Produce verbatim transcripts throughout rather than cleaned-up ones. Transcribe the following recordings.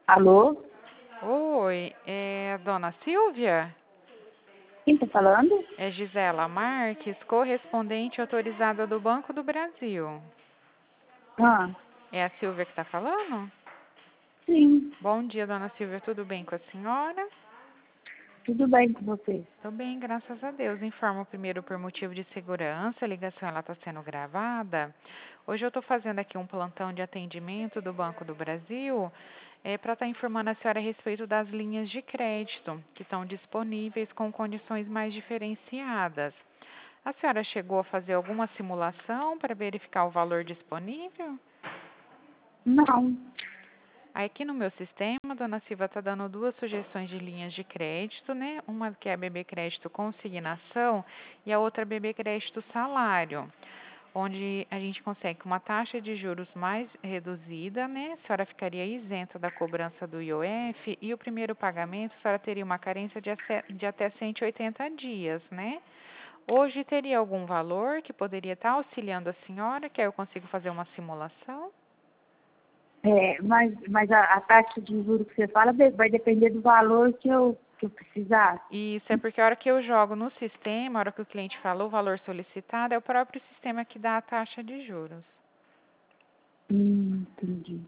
Alô? Oi, é a dona Silvia? Quem tá falando? É Gisela Marques, correspondente autorizada do Banco do Brasil. Ah, É a Silvia que está falando? sim. Bom dia, dona Silvia, tudo bem com a senhora? Tudo bem com você? Tô bem, graças a Deus. Informo primeiro por motivo de segurança, a ligação ela está sendo gravada. Hoje eu estou fazendo aqui um plantão de atendimento do Banco do Brasil é, para estar informando a senhora a respeito das linhas de crédito que estão disponíveis com condições mais diferenciadas. A senhora chegou a fazer alguma simulação para verificar o valor disponível? Não. Aqui no meu sistema, a dona Silva está dando duas sugestões de linhas de crédito, né? Uma que é B B Crédito Consignação e a outra B B Crédito Salário, onde a gente consegue uma taxa de juros mais reduzida, né? A senhora ficaria isenta da cobrança do I O F e o primeiro pagamento a senhora teria uma carência de ace- de até cento e oitenta dias, né? Hoje teria algum valor que poderia estar auxiliando a senhora, que aí eu consigo fazer uma simulação? É, mas mas a, a taxa de juros que você fala de- vai depender do valor que eu, que eu precisar. Isso é porque a hora que eu jogo no sistema, a hora que o cliente falou o valor solicitado, é o próprio sistema que dá a taxa de juros. Hum, entendi.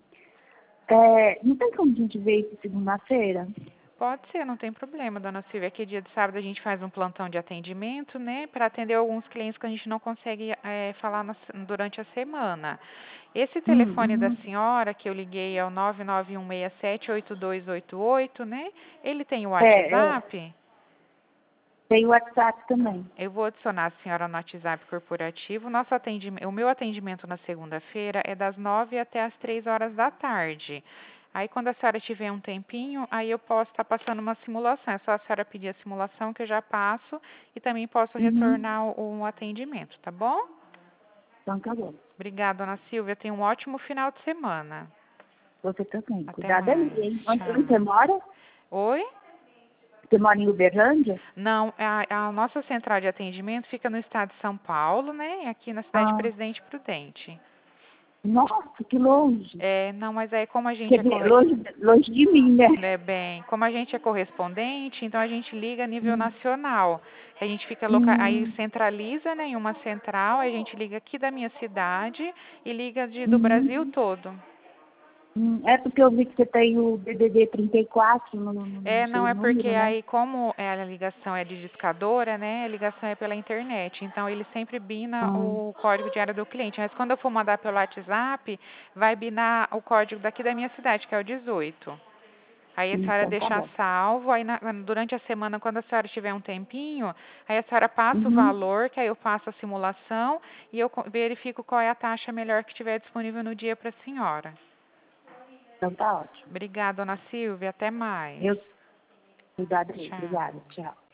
É, não tem como a gente ver isso segunda-feira? Pode ser, não tem problema, dona Silvia. Aqui dia de sábado a gente faz um plantão de atendimento, né, para atender alguns clientes que a gente não consegue é, falar na, durante a semana. Esse Hum, telefone da uhum. senhora, que eu liguei, é o nove nove um seis sete oito dois oito oito, né? Ele tem o É, é. WhatsApp? Tem o WhatsApp também. Eu vou adicionar a senhora no WhatsApp corporativo. Nosso atendimento, o meu atendimento na segunda-feira é das nove até as três horas da tarde. Aí, quando a senhora tiver um tempinho, aí eu posso estar passando uma simulação. É só a senhora pedir a simulação que eu já passo e também posso Uhum. retornar o, o atendimento, tá bom? Então tá bom. Obrigada, dona Silvia. Tenha um ótimo final de semana. Você também. Até Cuidado aí, mais. hein? Onde, onde Tchau. você mora? Oi? Você mora em Uberlândia? Não, a, a nossa central de atendimento fica no estado de São Paulo, né? Aqui na cidade de Ah, Presidente Prudente. nossa, que longe. É, não, mas aí como a Quer gente é dizer, corre... longe, longe de mim, né? né, bem, como a gente é correspondente, então a gente liga a nível Hum. nacional. A gente fica loca... aí Hum, centraliza, né, em uma central, aí a gente liga aqui da minha cidade e liga de, do Brasil uhum. todo. Hum, é porque eu vi que você tem o D D D trinta e quatro no, no, no É, não seu é porque número, né? aí como é, a ligação é de discadora, né, a ligação é pela internet, então ele sempre bina Ah, o código de área do cliente, mas quando eu for mandar pelo WhatsApp, vai binar o código daqui da minha cidade, que é o dezoito. Aí a senhora então tá deixa bom. salvo, aí na- durante a semana, quando a senhora tiver um tempinho, aí a senhora passa o Uhum. valor, que aí eu faço a simulação e eu co- verifico qual é a taxa melhor que tiver disponível no dia para a senhora. Então tá ótimo. Obrigada, dona Silvia, até mais. Eu, cuidado aí. Obrigada. Tchau. Tchau.